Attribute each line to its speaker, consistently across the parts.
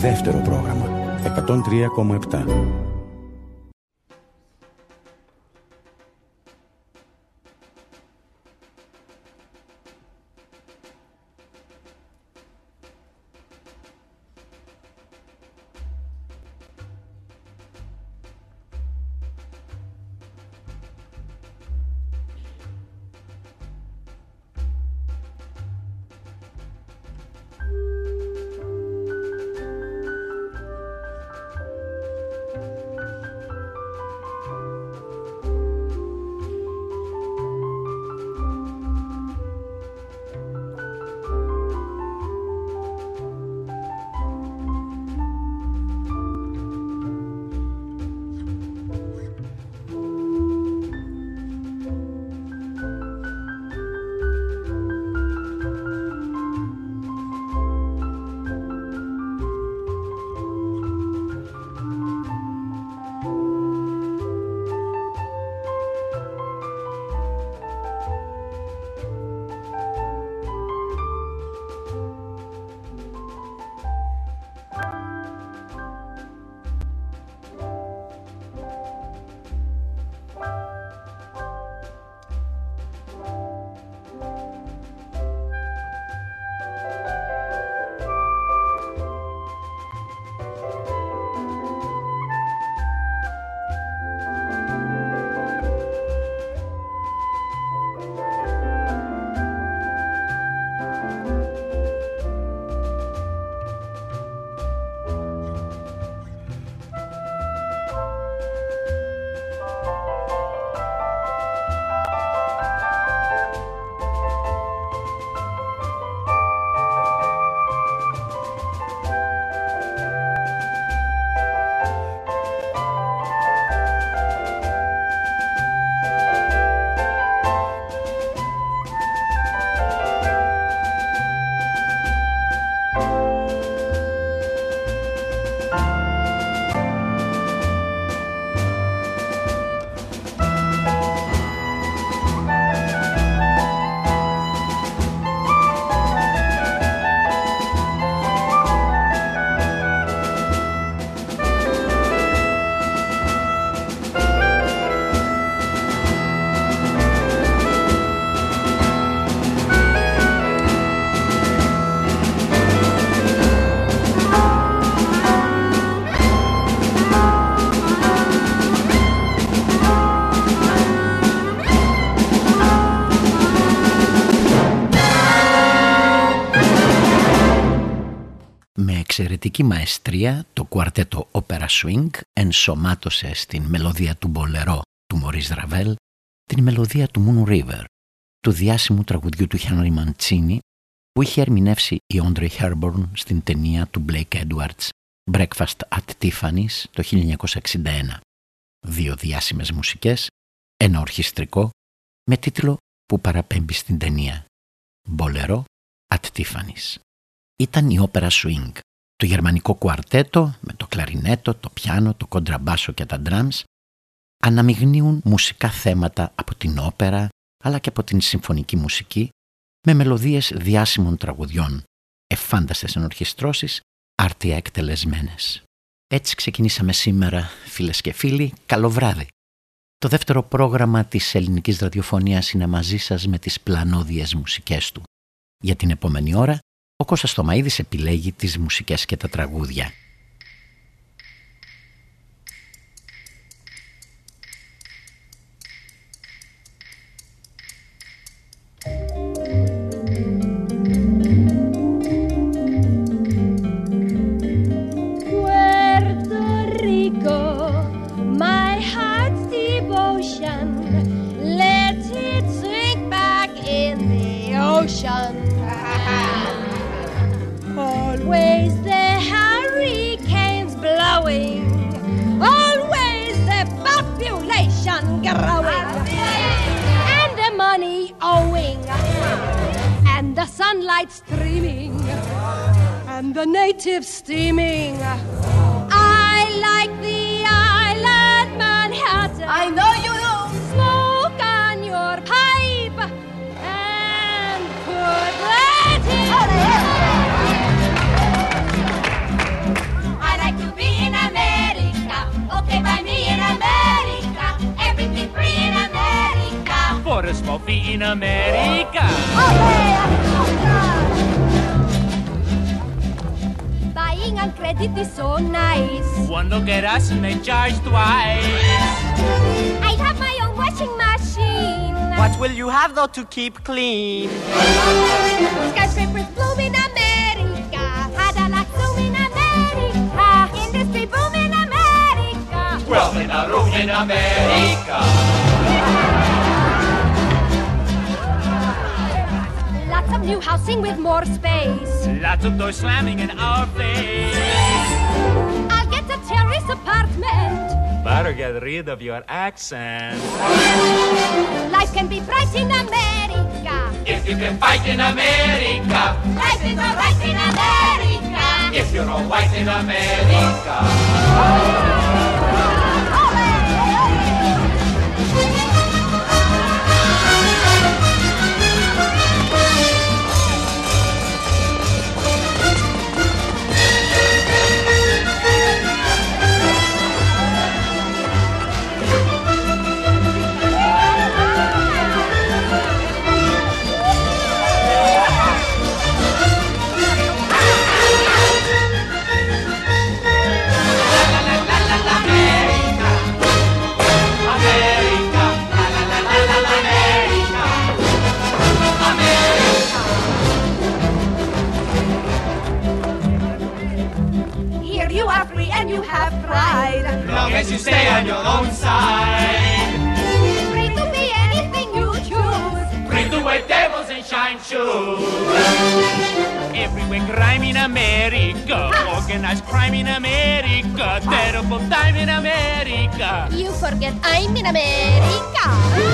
Speaker 1: Δεύτερο πρόγραμμα 103,7.
Speaker 2: εξαιρετική μαεστρία το κουαρτέτο Opera Swing ενσωμάτωσε στην μελωδία του Μπολερό του Maurice Ravel την μελωδία του Moon River, του διάσημου τραγουδιού του Henry Mancini που είχε ερμηνεύσει η Audrey Hepburn στην ταινία του Blake Edwards Breakfast at Tiffany's το 1961. Δύο διάσημες μουσικές, ένα ορχιστρικό με τίτλο που παραπέμπει στην ταινία Bolero at Tiffany's. Ήταν η όπερα Swing, το γερμανικό κουαρτέτο με το κλαρινέτο, το πιάνο, το κοντραμπάσο και τα drums αναμειγνύουν μουσικά θέματα από την όπερα αλλά και από την συμφωνική μουσική με μελωδίες διάσημων τραγουδιών, εφάνταστες ενορχιστρώσεις, άρτια εκτελεσμένες. Έτσι ξεκινήσαμε σήμερα, φίλες και φίλοι, καλό βράδυ. Το δεύτερο πρόγραμμα της ελληνικής ραδιοφωνίας είναι μαζί σας με τις πλανόδιες μουσικές του. Για την επόμενη ώρα, ο Κώστας Θωμαΐδης επιλέγει τις μουσικές και τα τραγούδια.
Speaker 3: Always the hurricanes blowing, always the population growing, and the money owing, and the sunlight streaming, and the natives steaming. I like the island Manhattan. I know you do. Smoke on your pipe and put that in.
Speaker 4: a small fee in America.
Speaker 3: Buying on credit is so nice.
Speaker 4: One look at us and they charge twice.
Speaker 3: I have my own washing machine.
Speaker 5: What will you have though to keep clean?
Speaker 3: Skyscrapers bloom in America. Cadillac zoom in America. Industry boom in America.
Speaker 4: Wealth in a room in America.
Speaker 3: Lots of new housing with more space.
Speaker 4: Lots of doors slamming in our face.
Speaker 3: I'll get a terrace apartment.
Speaker 4: Better get rid of your accent.
Speaker 3: Life can be bright in America.
Speaker 4: If you can fight in America.
Speaker 3: Life is alright in America.
Speaker 4: If you're all white in America.
Speaker 3: You have pride.
Speaker 4: Long as you stay on your own side.
Speaker 3: Free to be anything you choose.
Speaker 4: Free to wear devils and shine shoes. Everywhere crime in America. Organized crime in America. Terrible time in America.
Speaker 3: You forget I'm in America.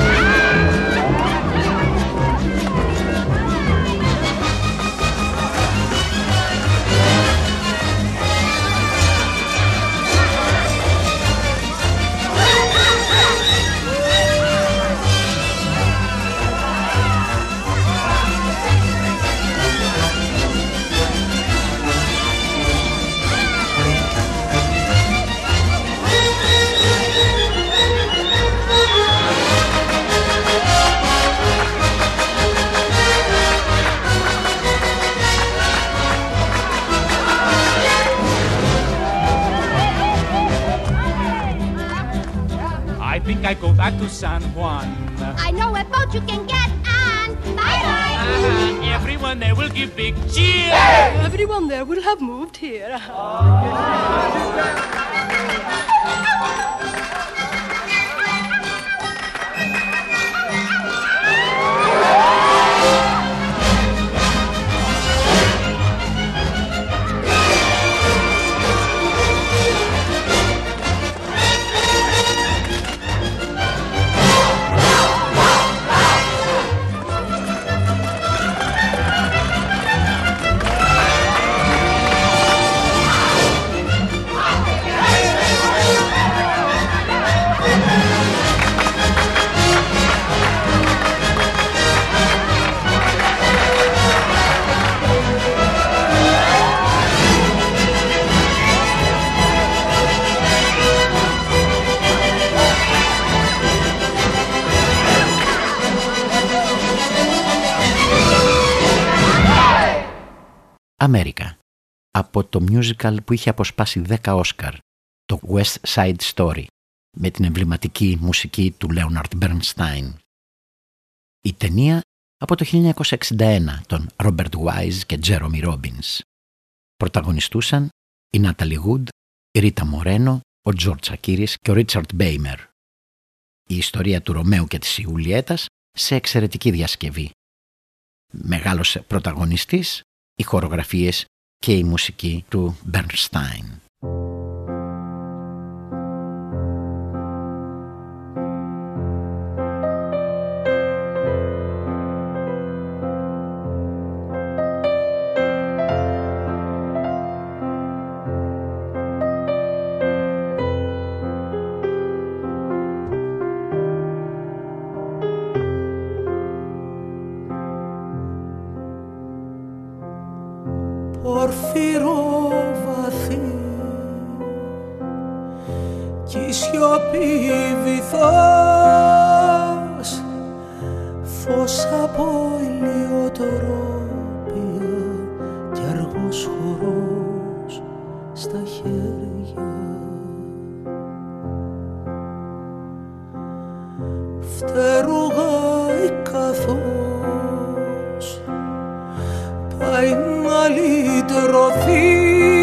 Speaker 4: I think I go back to San Juan.
Speaker 3: I know a boat you can get on. Bye-bye.
Speaker 4: Everyone there will give big cheer.
Speaker 6: Everyone there will have moved here.
Speaker 2: Αμέρικα. Από το musical που είχε αποσπάσει 10 Όσκαρ, το West Side Story, με την εμβληματική μουσική του Leonard Bernstein. Η ταινία από το 1961 των Robert Wise και Jeremy Robbins. Πρωταγωνιστούσαν η Natalie Wood, η Ρίτα Μορένο, ο George Akiris και ο Richard Beymer. Η ιστορία του Ρωμαίου και της Ιουλιέτας σε εξαιρετική διασκευή. Μεγάλος πρωταγωνιστής, οι χορογραφίες και η μουσική του Bernstein.
Speaker 7: Πορφυροβαθή κι η σιωπή βυθός φως από ηλιοτρόπια κι αργός χορός στα χέρια. Φτερουγάει καθώς πάει να λυτρωθεί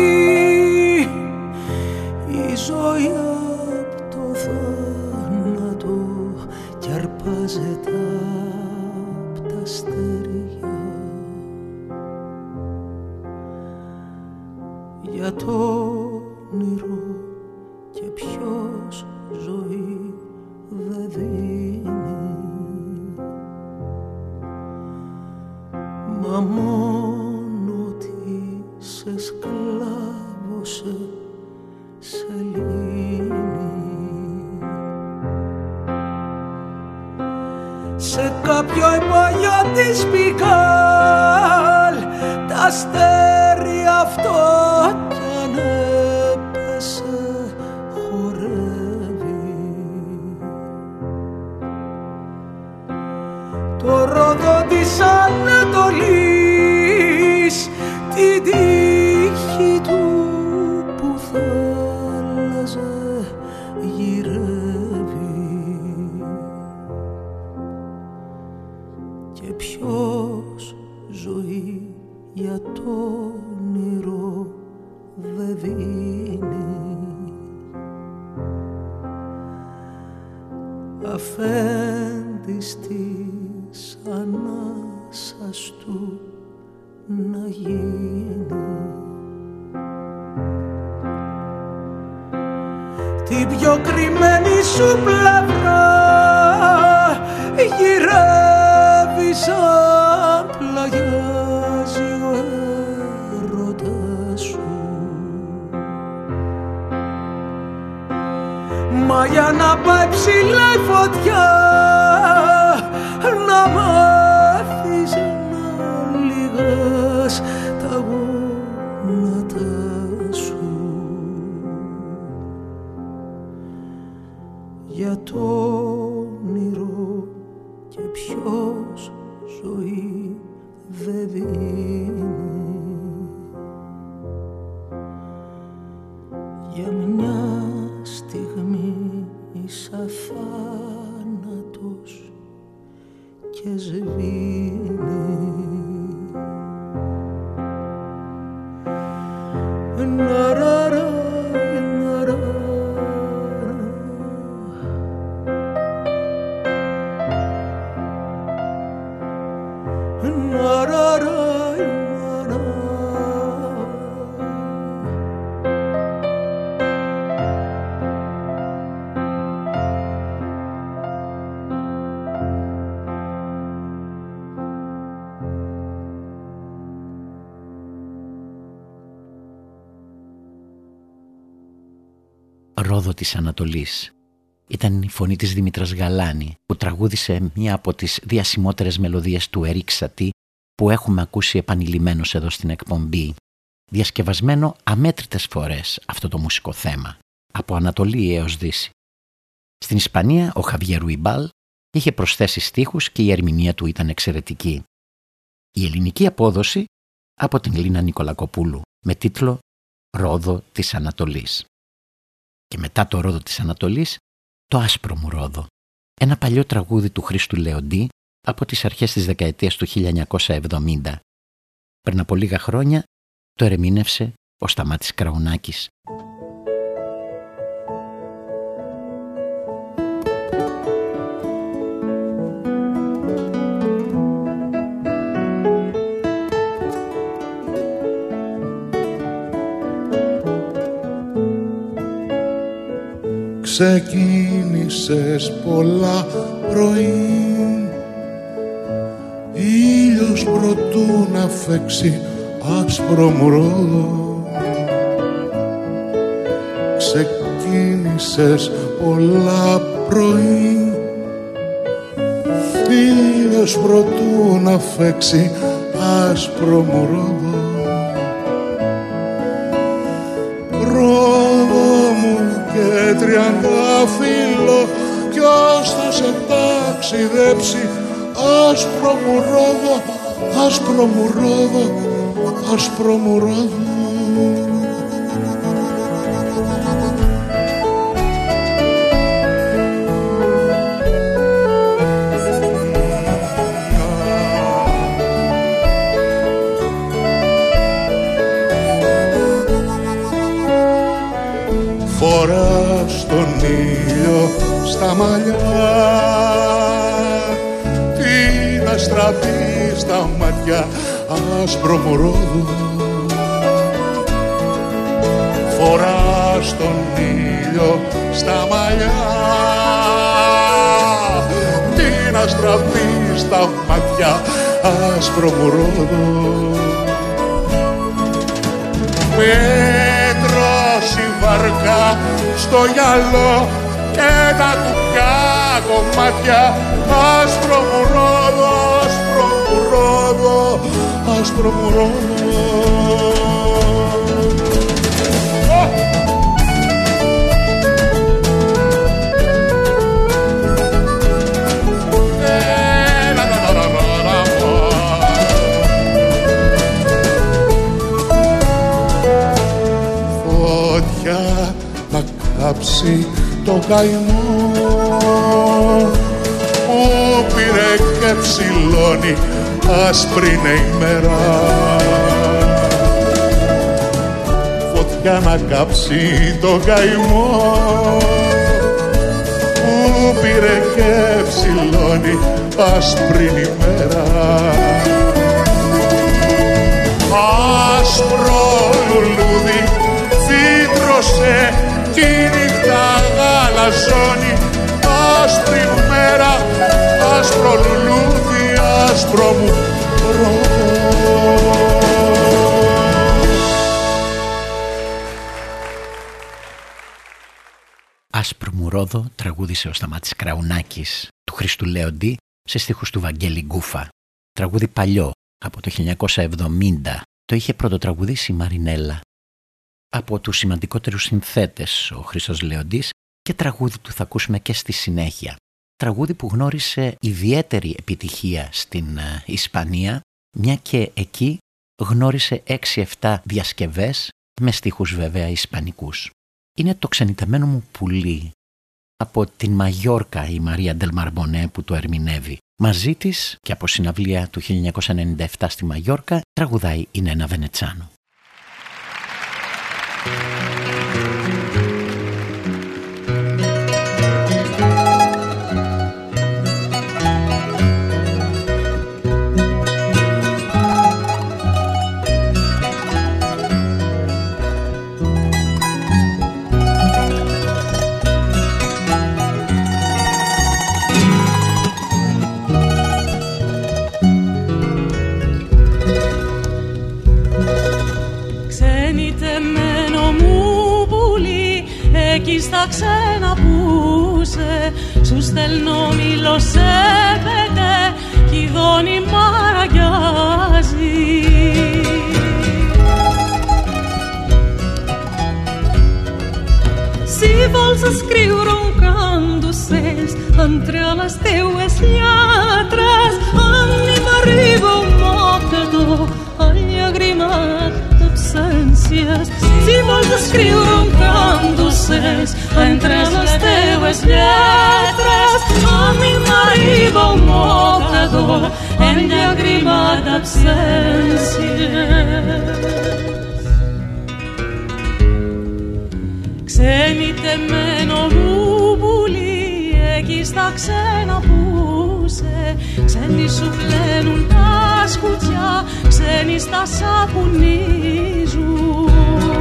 Speaker 7: η ζωή απ' το θάνατο κι αρπάζεται απ' τα αστέρια. Για το όνειρο και ποιος ζωή δεν δίνει, μα μόνο ότι σε σκλάβωσε σελήνη. Σε κάποιο υπόγειο της Πικάλ τα αστέρια αυτό κι αν έπεσε χορεύει. Το Ρόδο της Ανατολής την τύχη του που θάλαζε γυρεύει. Και ποιος ζωή για το όνειρο δεν δίνει, αφέντης της ανάσας του να γίνει. Την πιο κρυμμένη σου πλευρά γυρεύει σαν πλαγιάζει ο έρωτας σου. Μα για να πάει ψηλά η φωτιά να μάθεις να λυγάς τα γόνατα σου. Για το όνειρο και ποιος ζωή δεν δίνει, για μια στιγμή σαν θάνατος και σβήνει. Ναραρα, ναραρα.
Speaker 2: Ρόδο της Ανατολής ήταν η φωνή της Δήμητρας Γαλάνη, που τραγούδισε μία από τις διασημότερες μελωδίες του Ερίκ Σατή που έχουμε ακούσει επανειλημμένως εδώ στην εκπομπή, διασκευασμένο αμέτρητες φορές αυτό το μουσικό θέμα, από Ανατολή έως Δύση. Στην Ισπανία ο Χαβιέ Ρουιμπάλ είχε προσθέσει στίχους και η ερμηνεία του ήταν εξαιρετική. Η ελληνική απόδοση από την Λίνα Νικολακοπούλου με τίτλο «Ρόδο της Ανατολής». Και μετά το Ρόδο της Ανατολής, το Άσπρο μου Ρόδο, ένα παλιό τραγούδι του Χρήστου Λεοντή από τις αρχές της δεκαετίας του 1970. Πριν από λίγα χρόνια το ερμήνευσε ο Σταμάτης Κραουνάκης.
Speaker 8: Ξεκίνησες πολλά πρωί, ήλιος προτού να φέξει άσπρο μου ρόδο. Ξεκίνησες πολλά πρωί, ήλιος προτού να φέξει άσπρο μου ρόδο. Ρόδο μου και τριαντάφυλλο, ποιος θα σε ταξιδέψει άσπρο μου ρόδο, άσπρο μου ρόδο, άσπρο μου ρόδο. Φοράς τον ήλιο στα μαλλιά, την αστραπή στα μάτια, άσπρο μου ρόδο. Φοράς τον ήλιο στα μαλλιά, την αστραπή στα μάτια, άσπρο μου ρόδο. Βαρκά στο γυαλό και τα κουπιά κομμάτια, άσπρο μου ρόδο, άσπρο μου ρόδο, άσπρο μου ρόδο. Να κάψει το καημό που πήρε και ψηλώνει, άσπρη είναι η μέρα. Φωτιά να κάψει το καημό που πήρε και ψηλώνει, άσπρη είναι η μέρα. Άσπρο λουλούδι φύτρωσε κι η νύχτα γαλαζώνει, άσπρη μου μέρα, άσπρο λουλούδι, άσπρο μου ρόδο.
Speaker 2: Άσπρο μου ρόδο τραγούδισε ο Σταμάτης Κραουνάκης του Χρήστου Λέοντη σε στίχους του Βαγγέλη Γκούφα. Τραγούδι παλιό από το 1970. Το είχε πρωτοτραγουδήσει η Μαρινέλα. Από τους σημαντικότερους συνθέτες ο Χρήστος Λέοντης και τραγούδι του θα ακούσουμε και στη συνέχεια. Τραγούδι που γνώρισε ιδιαίτερη επιτυχία στην Ισπανία, μια και εκεί γνώρισε 6-7 διασκευές με στίχους βέβαια ισπανικούς. Είναι το ξενιτεμένο μου πουλί. Από την Μαγιόρκα η Μαρία Ντελ Μαρμπονέ που το ερμηνεύει. Μαζί της και από συναυλία του 1997 στη Μαγιόρκα τραγουδάει η Νένα Βενετσάνο.
Speaker 9: Εκεί στα ξένα που σου στέλνω μήλο σε πέντε κι η δόνη μ' αραγιάζει. Si vols escriure un cant d'ocells entre les teues lletres, a mi m'arriba un mocador enllagrimat d'absències. Si vols escriure un cant d'ocells entre les teues lletres, a mi m'arriba un mocador enllagrimat d'absències. Ξένοι τεμένο μου πουλί, εκεί στα ξένα που ξένοι σου πλένουν τα σκουτιά, ξένοι στα σαπουνίζουν.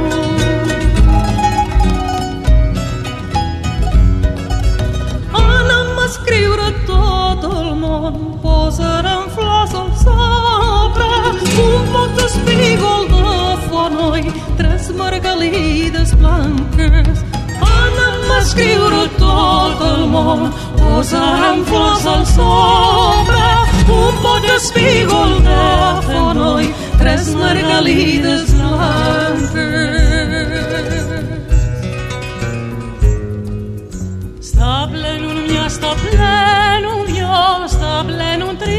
Speaker 9: Ana'm a escriure tot el món, posarem flors al sobre, un poc d'espígol de fonoll, 3 margalides blanques. Ana'm a escriure tot el món, posarem flors al sobre, un poc d'espígol de fonoll, 3 margalides blanques. Sta plenum mia, sta plenum io, sta plenum tri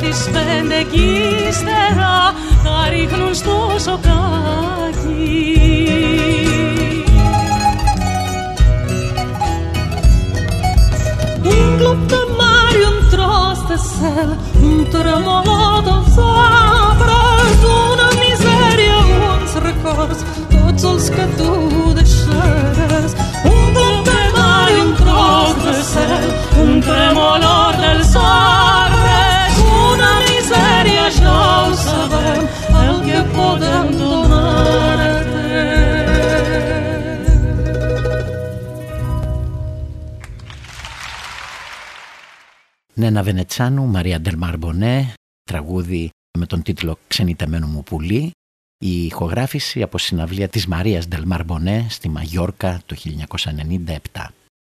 Speaker 9: τις 5 κι ύστερα τα ρίχνουν στο σοκάκι. Un club de mari, un tros de cel, un tremolor dels arbres, una misèria, uns records, tots els que tu deixaràs. Un club de mari, un tros de cel, un tremolor dels arbres, una misèria, ja ho sabem, el que podem donar-te.
Speaker 2: Νένα Βενετσάνου, Μαρία Ντελμάρ Μπονέ, τραγούδι με τον τίτλο «Ξενιτεμένο μου πουλί», η ηχογράφηση από συναυλία της Μαρίας Ντελμάρ Μπονέ στη Μαγιόρκα το 1997.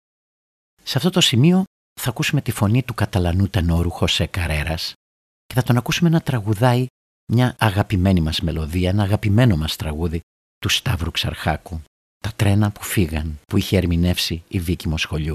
Speaker 2: Σε αυτό το σημείο θα ακούσουμε τη φωνή του Καταλανού τενόρου Χωσέ Καρέρας και θα τον ακούσουμε να τραγουδάει μια αγαπημένη μας μελωδία, ένα αγαπημένο μας τραγούδι του Σταύρου Ξαρχάκου, «Τα τρένα που φύγαν», που είχε ερμηνεύσει η Βίκη Μοσχολιού.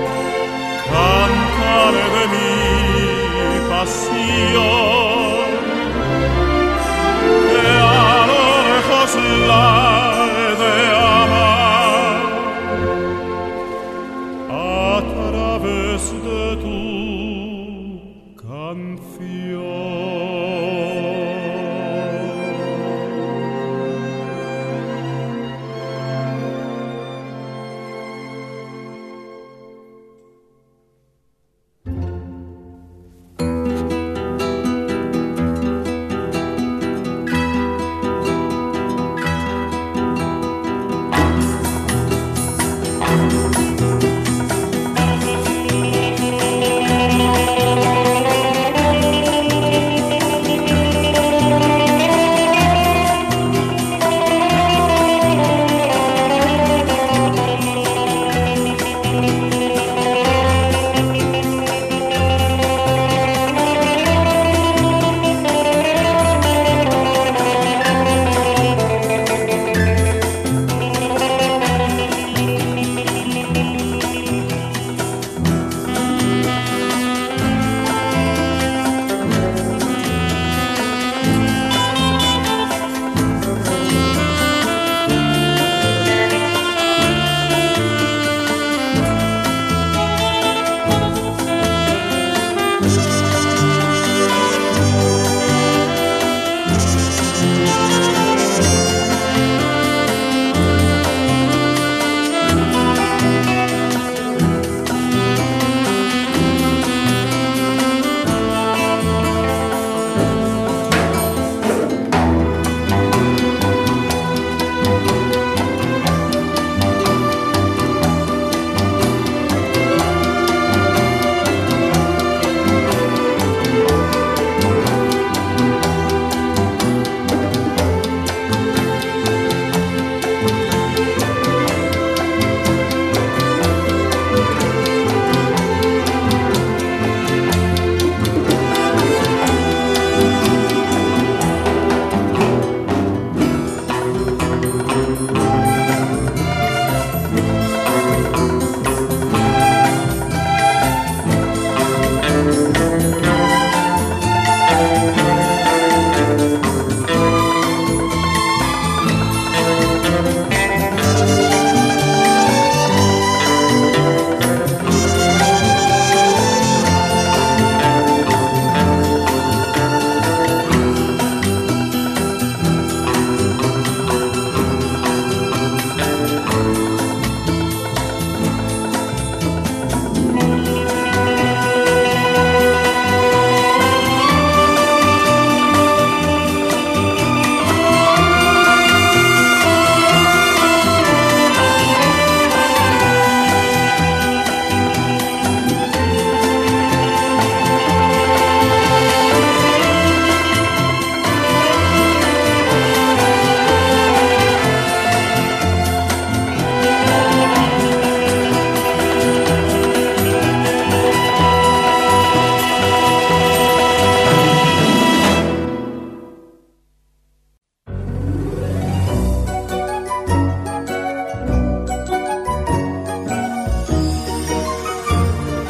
Speaker 8: Cantare de mi pasión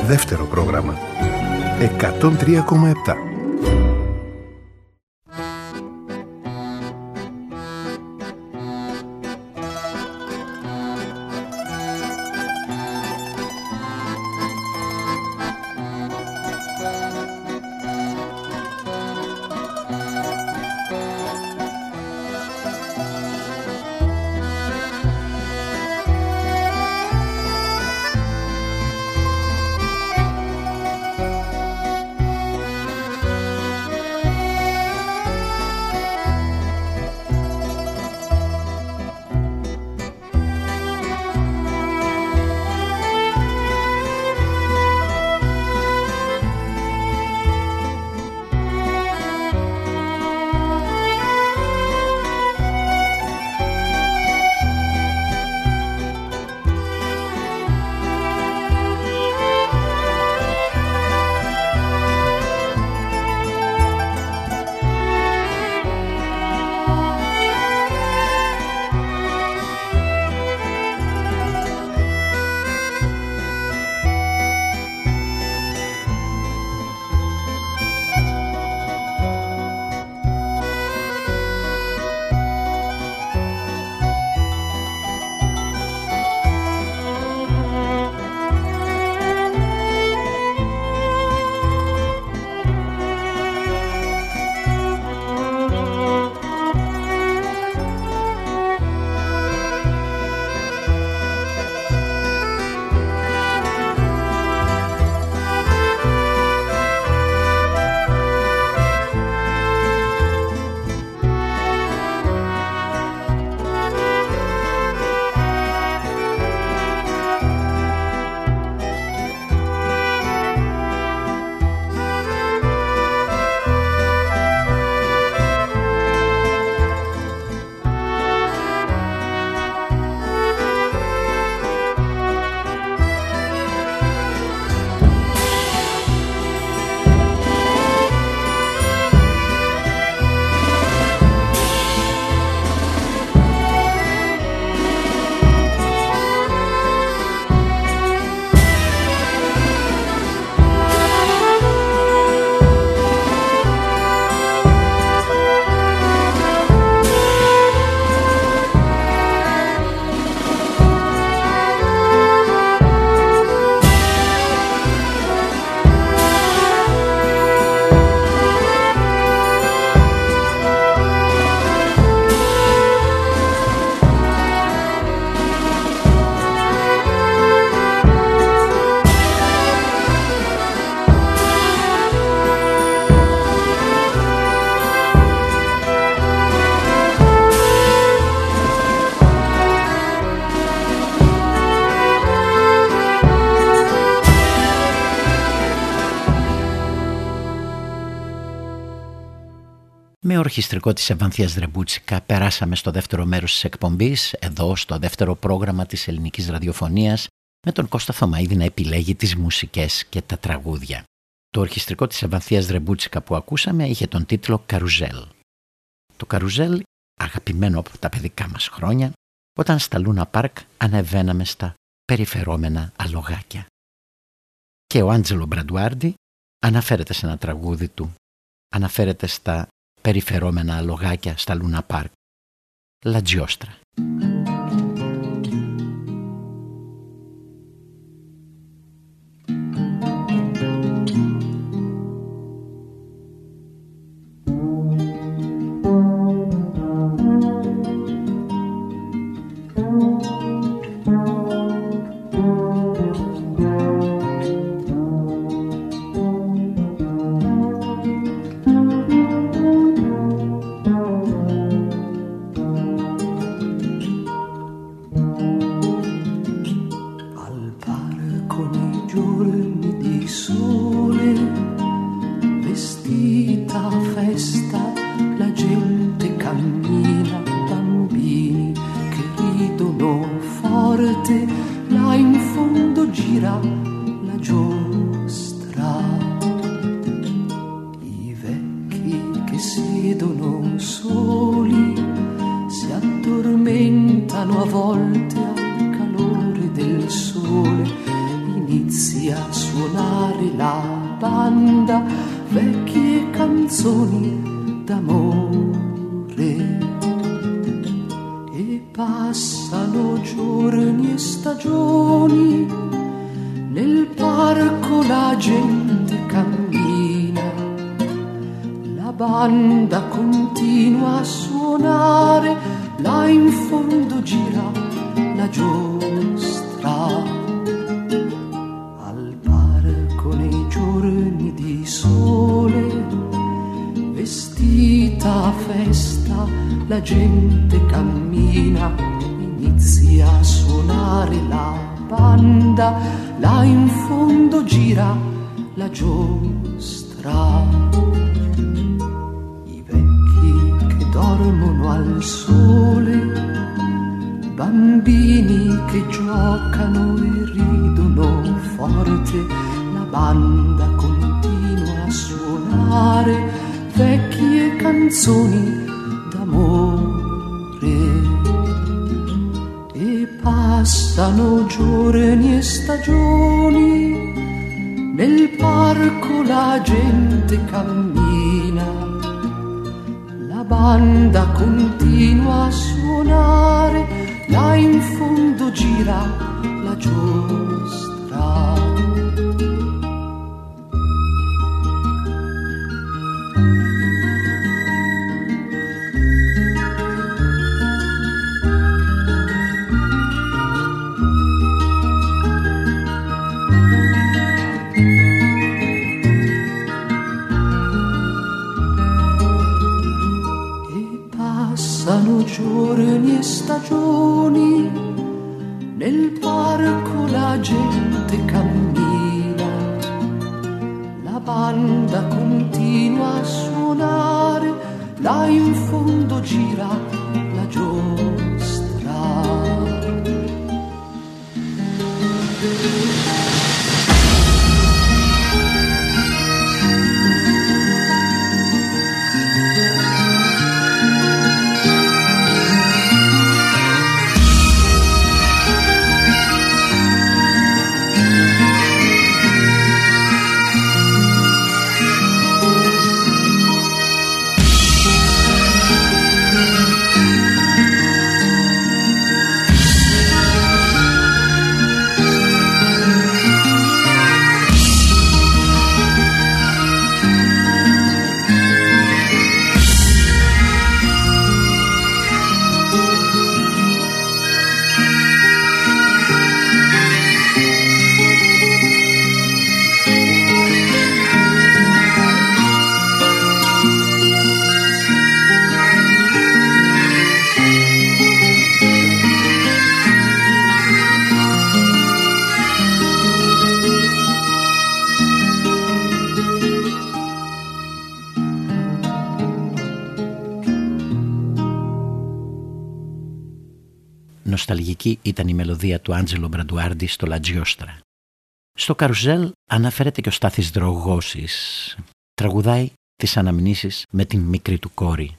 Speaker 10: δεύτερο πρόγραμμα. 103,7.
Speaker 2: Με ορχιστρικό της Ευανθίας Δρεμπούτσικα περάσαμε στο δεύτερο μέρος της εκπομπής, εδώ στο δεύτερο πρόγραμμα της ελληνικής ραδιοφωνίας, με τον Κώστα Θωμαίδη να επιλέγει τις μουσικές και τα τραγούδια. Το ορχιστρικό της Ευανθίας Δρεμπούτσικα που ακούσαμε είχε τον τίτλο «Καρουζέλ». Το καρουζέλ, αγαπημένο από τα παιδικά μας χρόνια, όταν στα Λούνα Πάρκ ανεβαίναμε στα περιφερόμενα αλογάκια. Και ο Άντζελο Μπραντουάρντι αναφέρεται σε ένα τραγούδι του, αναφέρεται στα περιφερόμενα αλογάκια στα Λούνα Πάρκ. La Giostra.
Speaker 7: A volte al calore del sole in
Speaker 10: inizia a suonare la banda, vecchie canzoni d'amore. E passano giorni e stagioni, nel parco la gente cammina, la banda continua a suonare, là in fondo gira la giostra. Al parco nei giorni di sole, vestita a festa, la gente cammina, inizia a suonare la banda, là in fondo gira la giostra. I vecchi che dormono al sole, bambini che giocano e ridono forte, la banda continua a suonare vecchie canzoni d'amore. E passano giorni e stagioni, nel parco la gente cammina, la banda continua a suonare, là in fondo gira la giostra. Passano giorni e stagioni, nel parco la gente cammina, la banda continua a suonare, là in fondo gira la giostra.
Speaker 2: Νοσταλγική ήταν η μελωδία του Άντζελο Μπραντουάρντι στο La Giostra. Στο καρουζέλ αναφέρεται και ο Στάθης Δρογώσης. Τραγουδάει τις αναμνήσεις με την μικρή του κόρη.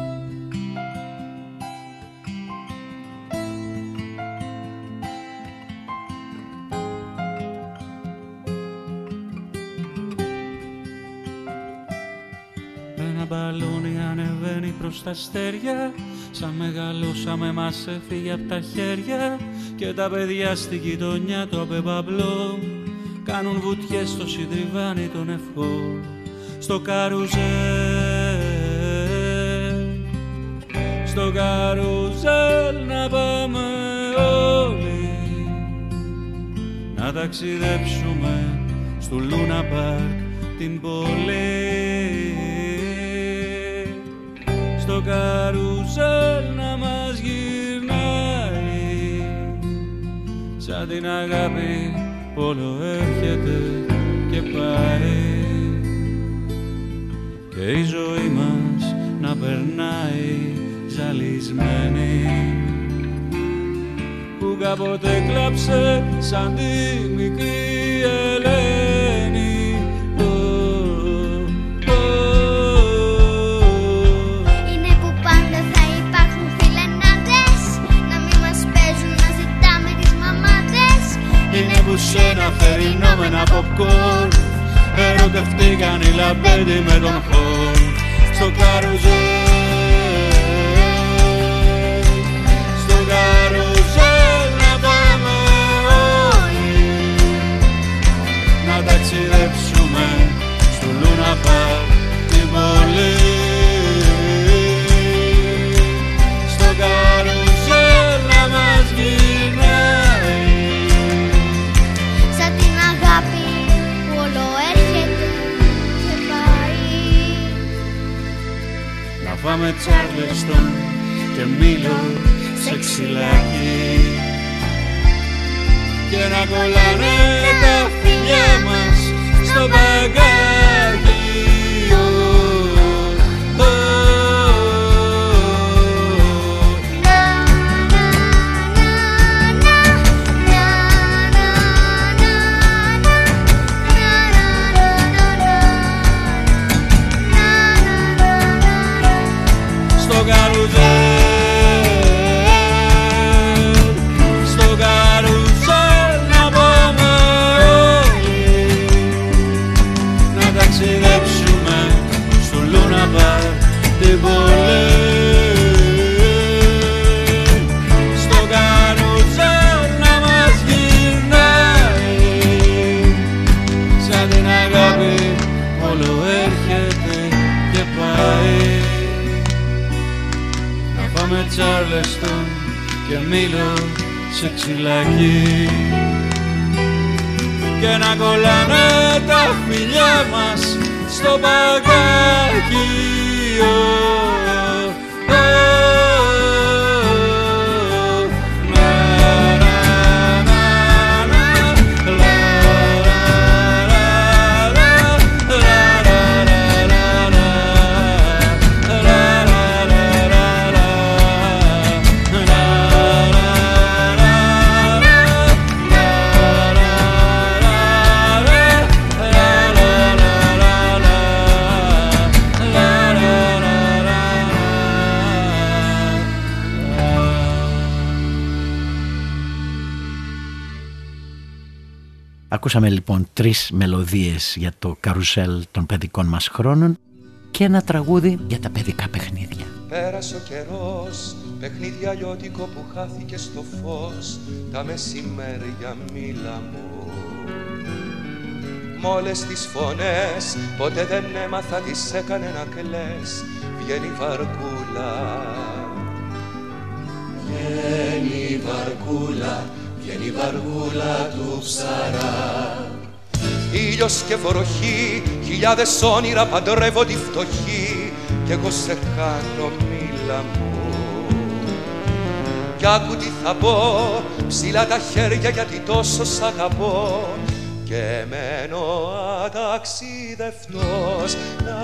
Speaker 11: Ένα μπαλόνι ανεβαίνει προς τα αστέρια, σαν μεγαλώσαμε μας έφυγε απ' τα χέρια, και τα παιδιά στην γειτονιά του απεμπαμπλό κάνουν βουτιές στο συντριβάνι των ευχών. Στο καρουζέλ, στο καρουζέλ να πάμε όλοι, να ταξιδέψουμε στο Λούνα Πάρκ την πόλη. Στο καρουζέλ να μας γυρνάει, σαν την αγάπη που όλο έρχεται και πάει, και η ζωή μας να περνάει ζαλισμένη, που κάποτε κλάψε σαν τη μικρή Ελένη.
Speaker 3: Είναι που
Speaker 11: κάπου σε ένα θερινό με ένα popcorn. Ερωτευτήκαν οι λαμπέντι με τον χορν. Στο καρουζέλ, στο καρουζέλ να πάμε όλοι, να ταξιδέψουμε στο Λούνα Παρκ την πόλη. Στο καρουζέλ να μας γυρνάει
Speaker 3: σαν την αγάπη που όλο έρχεται και πάει.
Speaker 11: Να φάμε Τσάρλεστον και Μήλο σε ξυλάκι και να κολλάνε τα φιλιά μας στο μπαγκάκι. Στο καρουζέλ να πάμε όλοι, να ταξιδέψουμε στο Λούνα Παρκ την πόλη. Στο καρουζέλ να μας γυρνάει σαν την αγάπη όλο έρχεται και πάει. Πάμε Τσάρλεστον και Μήλο σε ξυλάκι και να κολλάνε τα φιλιά μας στο μπαγκάκι.
Speaker 2: Ακούσαμε λοιπόν 3 μελωδίες για το καρουσέλ των παιδικών μας χρόνων και ένα τραγούδι για τα παιδικά παιχνίδια.
Speaker 7: Πέρασε ο καιρός, παιχνίδι αλλιώτικο που χάθηκε στο φως, τα μεσημέρια μίλα μου. Μ' όλες τις φωνές, ποτέ δεν έμαθα τις έκανε να κλαις, βγαίνει η βαρκούλα. Βγαίνει η βαρκούλα, βγαίνει η βαργούλα του ψαρά. Ήλιος και βροχή, χιλιάδες όνειρα παντρεύω τη φτωχή, κι εγώ σε χάνω μίλα μου. Κι άκου τι θα πω, ψηλά τα χέρια γιατί τόσο σ' αγαπώ, και μένω αταξιδευτός.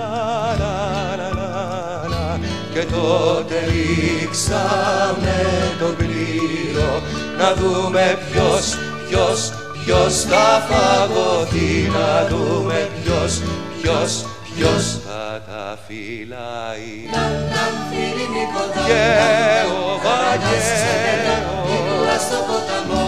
Speaker 7: Και τότε ρίξαμε τον κλήρο να δούμε ποιος θα φαγωθεί, να δούμε ποιος θα τα φυλάει. Και ο Βαγγέλος στο ποταμό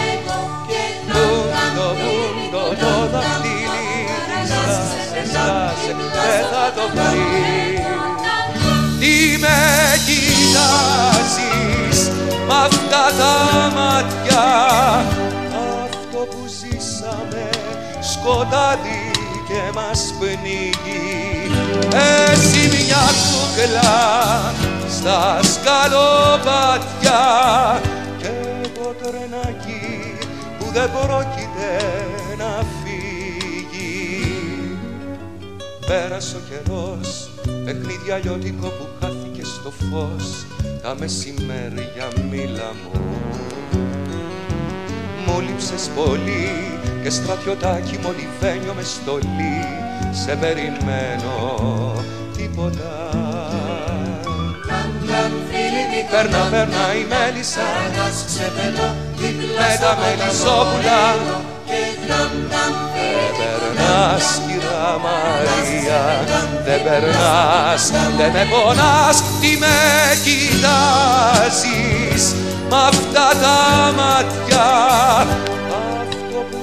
Speaker 7: βούντο το δαχτυλί σκάσε, δεν θα το βρει. Τι με κοιτάζεις μ' αυτά τα μάτια, αυτό που ζήσαμε σκοτάδι και μας πνίγει. Εσύ μια κούκλα στα σκαλοπάτια και εγώ τρενάκι που δεν πρόκειται να φύγει. Πέρασε ο καιρός, παιχνίδι αλλιώτικο που χάθηκε στο φως, τα μεσημέρια μίλα μου. Μου λείψες πολύ και στρατιωτάκι μολυβένιο με στολή, σε περιμένω τίποτα. Περνά η μέλισσα με τα μελισσόπουλα. Δεν περνάς κυρά Μαρία, δεν περνάς, δεν με πονάς. Τι με κοιτάζεις μ' αυτά τα μάτια, αυτό που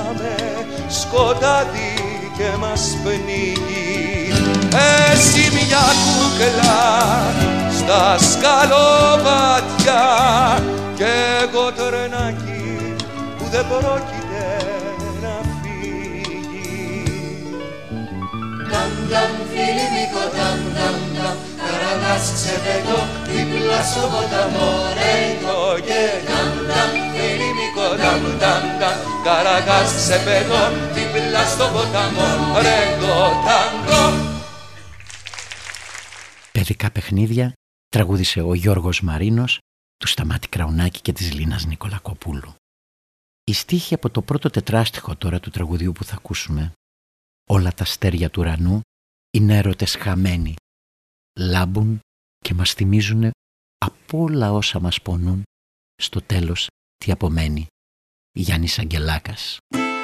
Speaker 7: με σκοτάδι και μας πνίγει. Εσύ μια κούκλα στα σκαλοπάτια κι εγώ τρενάκι που δεν πρόκειται να φύγει.
Speaker 12: Νταμ νταμ φιλιμίκο νταμ νταμ νταμ, καραβάς ξεπετώ δίπλα στο ποταμό ρέγγο. Και νταμ νταμ φιλιμίκο νταμ νταμ νταμ, καραβάς ξεπετώ δίπλα στο ποταμό ρέγγο τάγκο.
Speaker 2: Παιδικά παιχνίδια τραγούδισε ο Γιώργος Μαρίνος, του Σταμάτη Κραουνάκη και της Λίνας Νικολακοπούλου. Η στίχη από το πρώτο τετράστιχο τώρα του τραγουδιού που θα ακούσουμε, όλα τα αστέρια του ουρανού είναι έρωτες χαμένοι, λάμπουν και μας θυμίζουν από όλα όσα μας πονούν, στο τέλος τι απομένει. Γιάννης Αγγελάκας.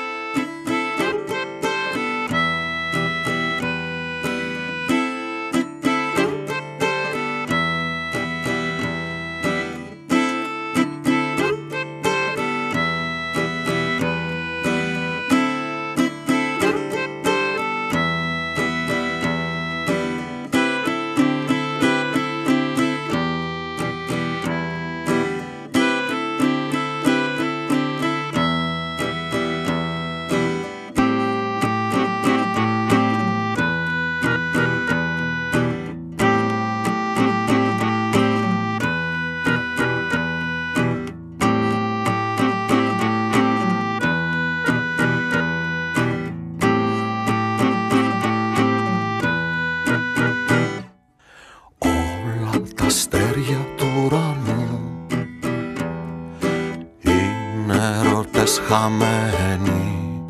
Speaker 13: Χαμένοι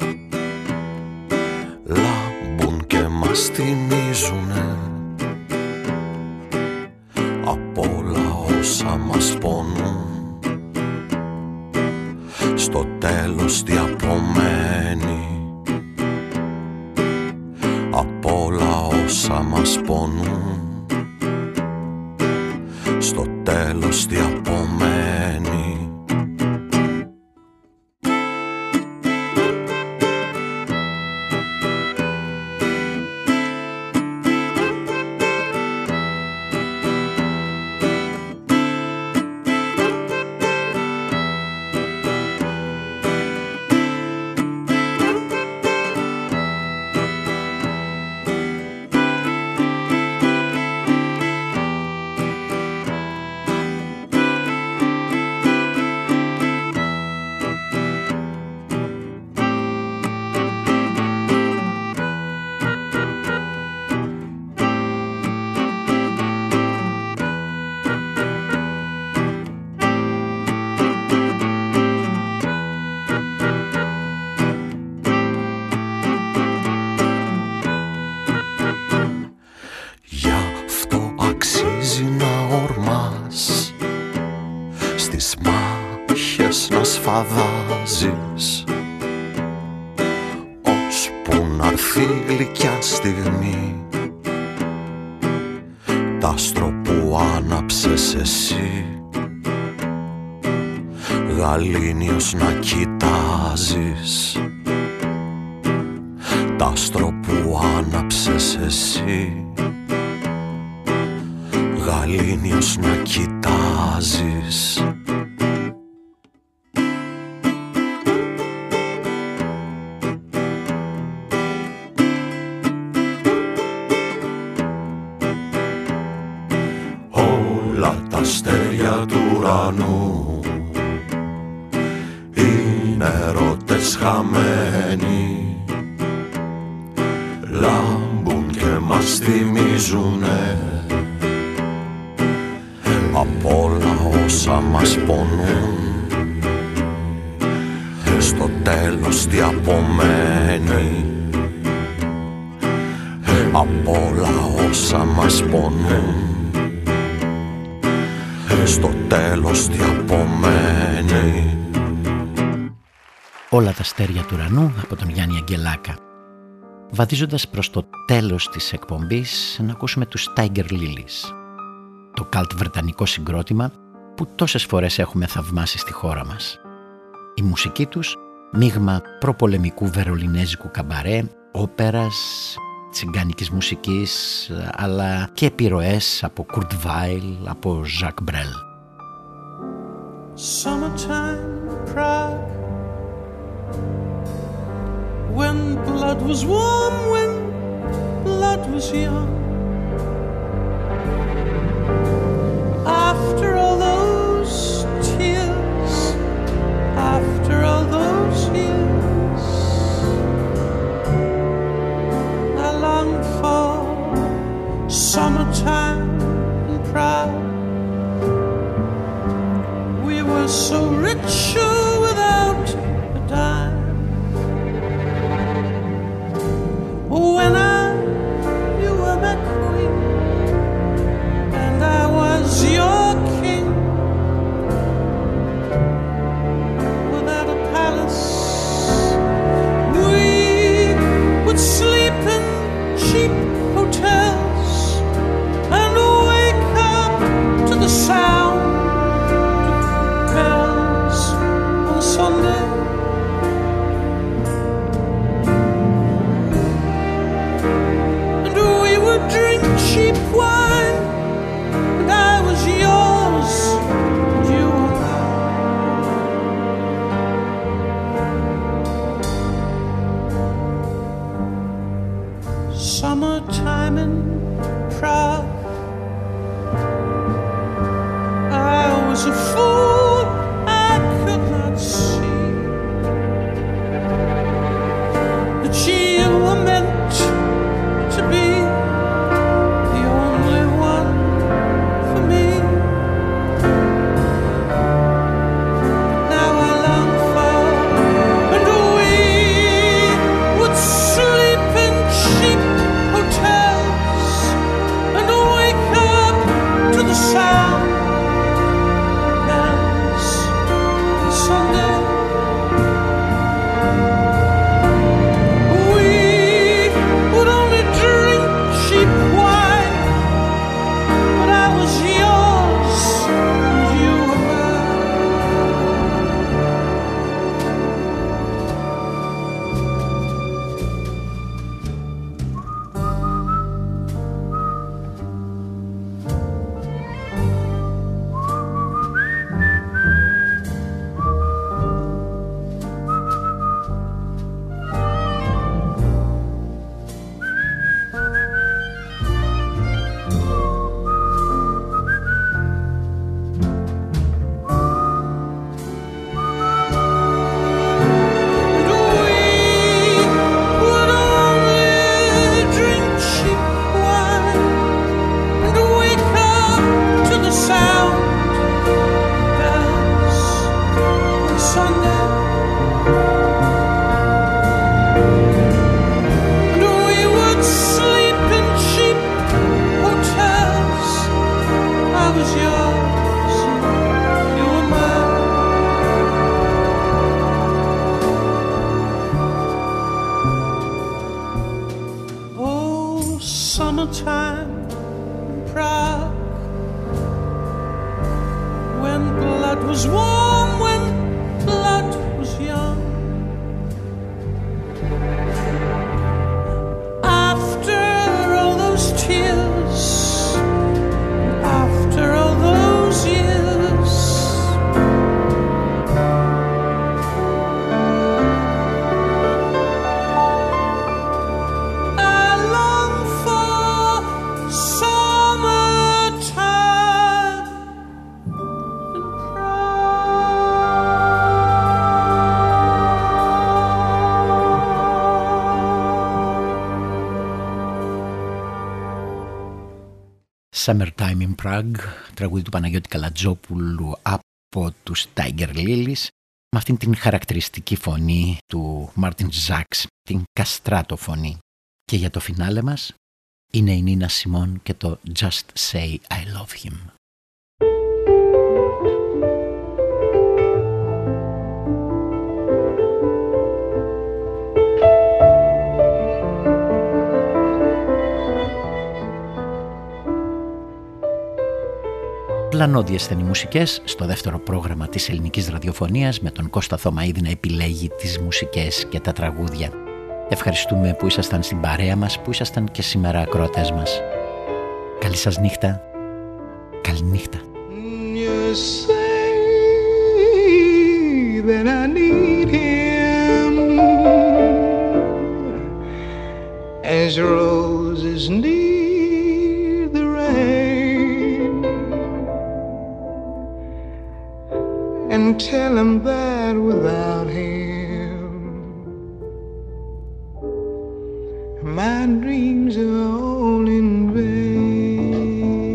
Speaker 13: λάμπουν και μας θυμίζουνε απ' όλα όσα μας πονούν, στο τέλος τι απομένει. Απ' όλα όσα μας πονούν, στο τέλος τι απομένει. Φαδάζεις ώσπου να'ρθεί γλυκιά στιγμή, τ' άστρο που άναψες εσύ, γαλήνιος να κοιτάζεις, τ' άστρο που άναψες εσύ, γαλήνιος να κοιτάζεις. Αστέρια του ουρανού είναι ερώτες χαμένοι, λάμπουν και μας θυμίζουνε απ' όλα όσα μας πονούν, στο τέλος τι απομένει. Απ' όλα όσα μας πονούν, στο τέλος τι απομένει.
Speaker 2: Όλα τα αστέρια του ουρανού από τον Γιάννη Αγγελάκα. Βαδίζοντας προς το τέλος της εκπομπής, να ακούσουμε τους Tiger Lilies, το καλτ βρετανικό συγκρότημα που τόσες φορές έχουμε θαυμάσει στη χώρα μας. Η μουσική τους μείγμα προπολεμικού βερολινέζικου καμπαρέ, όπερας, τσιγκάνικης μουσικής, αλλά και επιρροές από Kurt Weill, από Jacques Brel.
Speaker 14: Summertime Prague, when blood was warm, when blood was young. After all those tears, after all those years, I long for summertime in Prague. We were so rich without a dime. When you were my queen and I was your king, without a palace we would sleep in cheap hotels and wake up to the sound of bells on Sunday. Drink cheap wine, and I was yours, and you were mine. Summertime in Prague, I was a fool, I could not see that you were meant to be Summertime in Prague, when blood was warm, when blood was young. After all those tears, after all those years, I long for summertime in
Speaker 2: Summertime in Prague, τραγούδι του Παναγιώτη Καλατζόπουλου από τους Tiger Lilies, με αυτήν την χαρακτηριστική φωνή του Μάρτιν Ζάξ, την καστράτο φωνή. Και για το φινάλε μας είναι η Νίνα Σιμών και το Just Say I Love Him. γαλανόδιες μουσικές στο δεύτερο πρόγραμμα της ελληνικής ραδιοφωνίας με τον Κώστα Θωμαίδη να επιλέγει τις μουσικές και τα τραγούδια. Ευχαριστούμε που ήσασταν στην παρέα μας, που ήσασταν και σήμερα ακροατές μας. Καλή σας νύχτα. Καλή νύχτα.
Speaker 14: You say that I need him as roses need the rain, and tell him that without him my dreams are all in vain.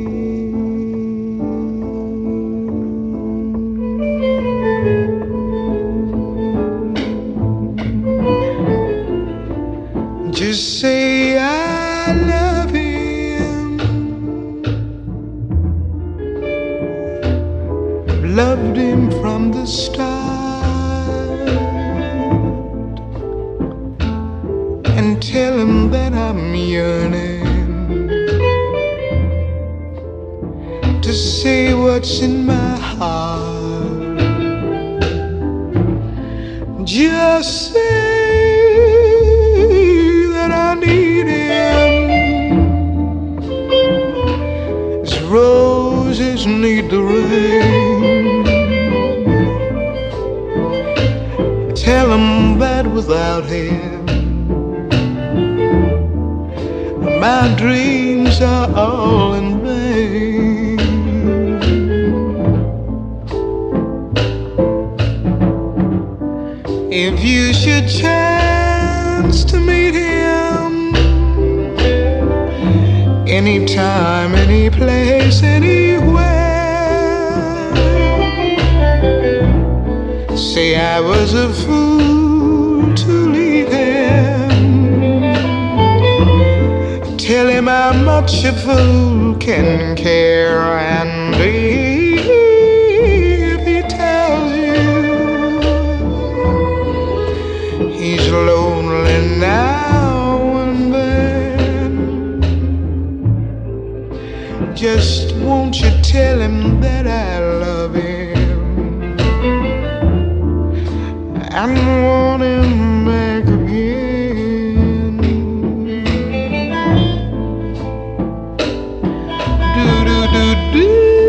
Speaker 14: Just say I love him. Loved him from the start, and tell him that I'm yearning to say what's in my heart. Just say that I need him as roses need the rain. Tell him that without him my dreams are all in vain. If you should chance to meet him anytime, any place, anywhere, say I was a fool to leave him. Tell him how much a fool can care, and if he tells you he's lonely now and then, just won't you tell him that I love him and want him back again. Do do do do.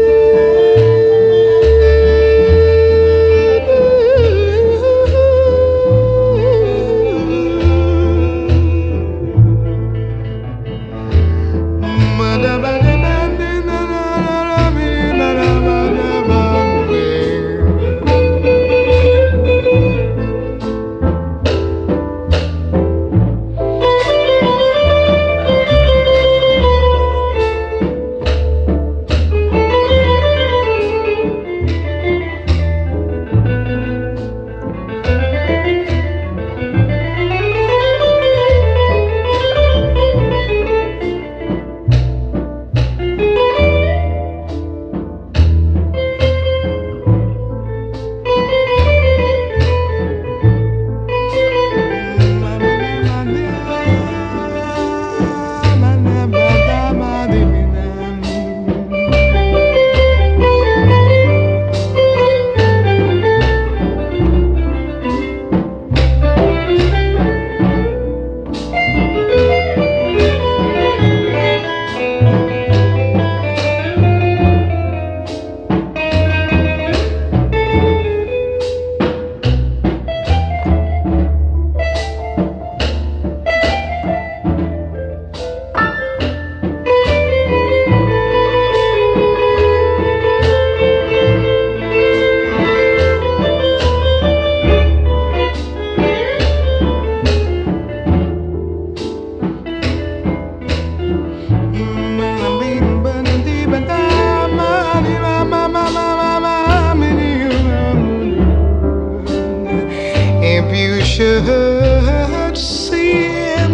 Speaker 14: should see him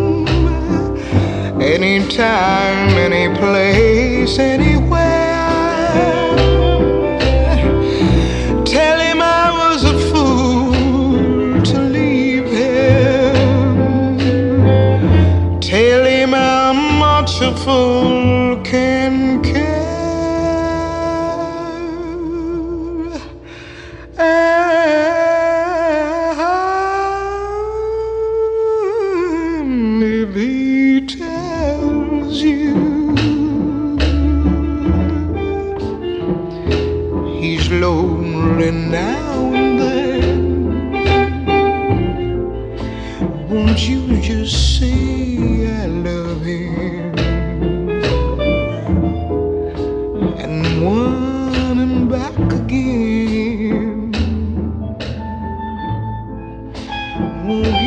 Speaker 14: anytime, any place, anywhere. Tell him I was a fool to leave him. Tell him how much a fool can care.
Speaker 8: Won't you just say I love him and want him back again? Won't